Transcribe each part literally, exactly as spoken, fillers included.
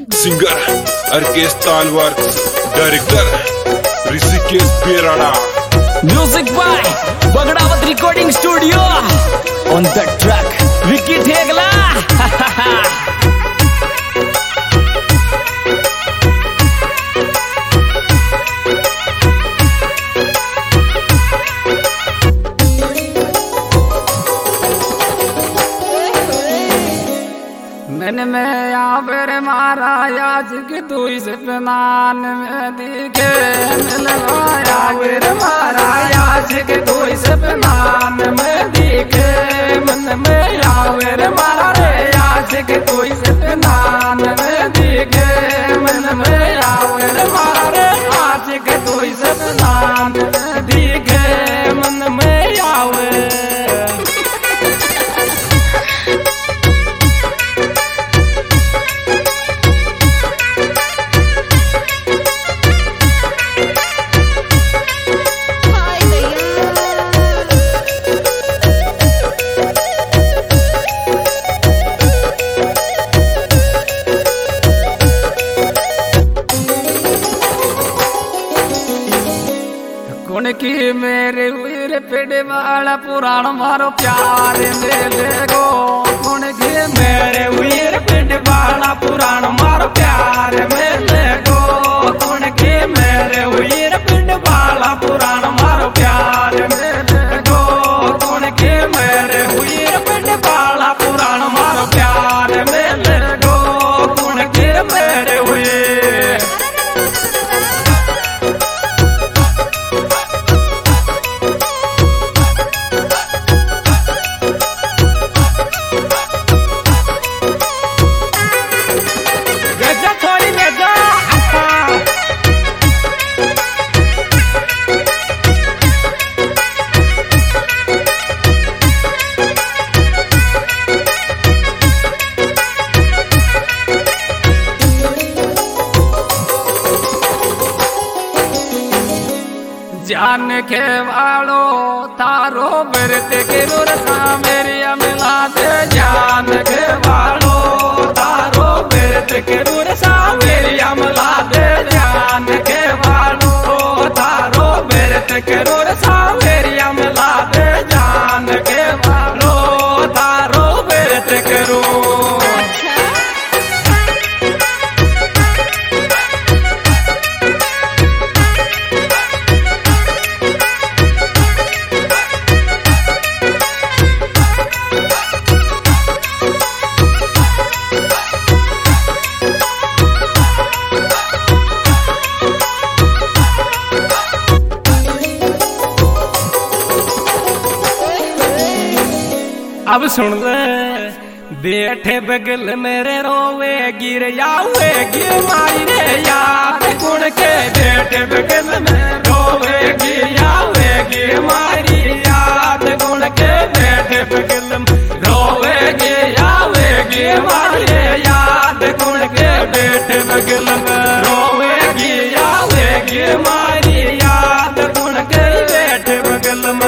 Singer Arkesh Talwarks, director Rishikesh Perada, music by Bagdawat recording studio, on the track Vicky Thegla. मन में आवर मारा आज की तू इस नान में दिखे, मिलवाया वर मारा आज की तू इस नान में दिखे, मन में आवर मारा रे आज की तू इस नान में दिखे, मन में आवर मारा रे आज की तू इस नान में दिखे, मन में आवर। कौन की मेरे वीर पेड़ वाला पुराण मारो प्यार मेले गो, कौन की मेरे वीर पेड़ वाला पुराण मारो प्यार मेले गो, कौन की मेरे वीर पेड़ वाला पुराण मारो प्यार मेले गो, कौन की मेरे वीर पेड़ वाला पुराण मारो प्यार मेले गो, कौन की मेरे वीर। जान के वालो तारो व्रत के रसा मेरी मिला दे, जान के वालो तारो व्रत के रसा मेरी मिला दे, जान के वालो तारो व्रत के रसा मेरी मिला दे, जान के वालो तारो व्रत करो। अब सुन ले बैठे बगल मेरे रोवे गिर जावे गिर मारी रे याद गुण के, बैठे बगल में रोवे गिर जावे गिर मारी याद गुण के, बैठे बगल में रोवे गिर जावे गिर मारी रे याद गुण के, बैठे बगल में रोवे गिर जावे गिर मारी याद गुण के, बैठे बगल में।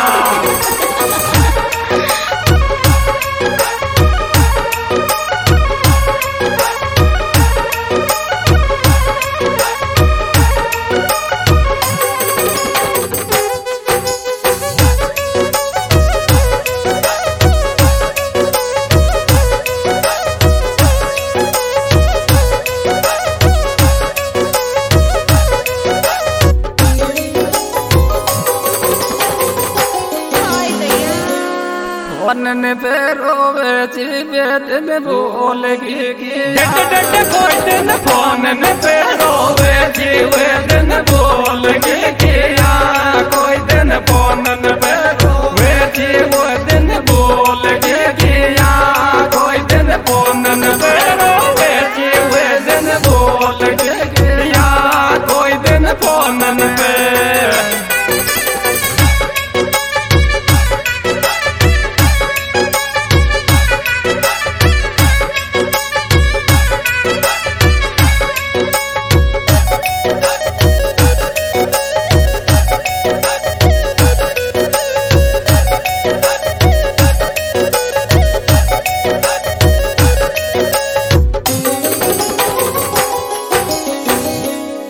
वन पे रोवे चिबेदन बोल गी डट डट कोई दिन फोन पे रोवे चिबेदन बोल गी किया, कोई दिन फोन पे रोवे चिबेदन बोल गी किया, कोई दिन फोन पे रोवे चिबेदन बोल गी किया, कोई दिन फोन पे।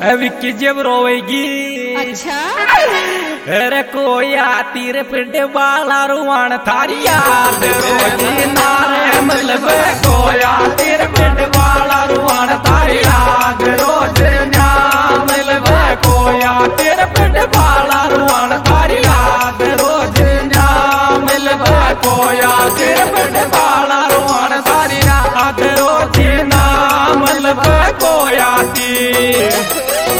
विक्की जब रोएगी अच्छा अरे कोया तीर पिंड वाला रुआन थारी याद रोजी नारे मतलब कोया तीर पिंड वाला रुआन थारी याद रोज ना मतलब कोया तीर पिंड वाला रुआन थारी याद रोज ना मतलब कोया तीर पिंड वाला रुआन थारी याद रोज ना मतलब कोया तीर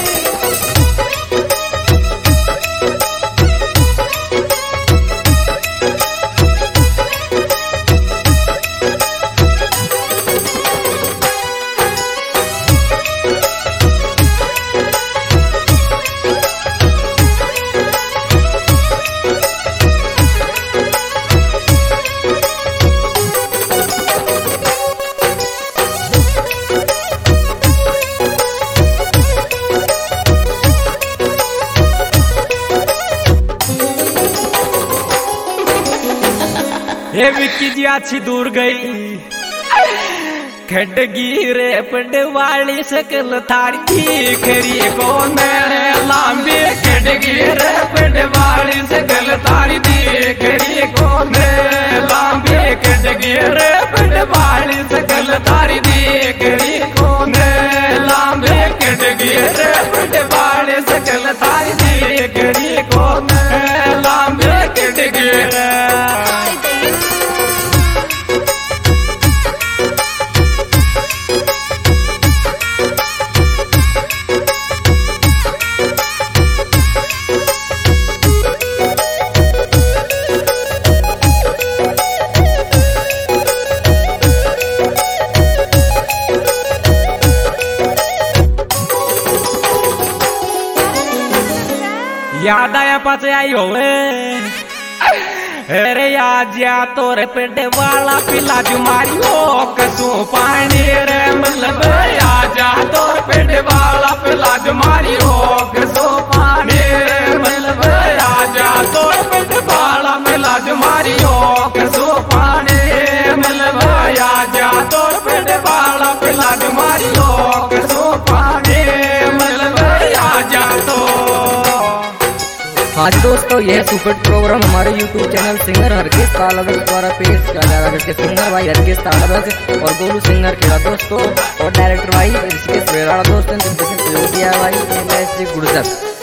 ये विक्की जी अच्छी दूर गई खडगी रे पिंड वाली सकल थारी दिखरी को मेरे लांबी खडगी रे पिंड वाली सकल थारी दिखरी को मेरे लांबी खडगी रे पिंड वाली सकल थारी दिखरी को मेरे लांबी खडगी रे पिंड वाली सकल थारी दिखरी को मेरे लांबी खडगी रे याद आया पाचे आई होवे अरे याद या तोरे पिंड वाला पिला जुमारी हो कसू पानी रे मतलब आजा तोरे पिंड वाला पिला जुमारी हो कसू पानी रे मतलब आजा तोरे पिंड वाला पिला जुमारी हो कसू पानी मतलब आजा तोरे पिंड वाला पिला जुमारी हो कसू पानी मतलब आजा तो हाँ जी दोस्तों, यह सुपर प्रोग्राम हमारे YouTube channel singer Harkesh Talbaj द्वारा पेश किया जा रहा है। सिंगर भाई हरकेश तालबज और गोलू सिंगर खेड़ा दोस्तों, और डायरेक्टर भाई ऋषिकेश बेराड़ा दोस्तों, जिनके सहयोग दिया भाई गुड़सर।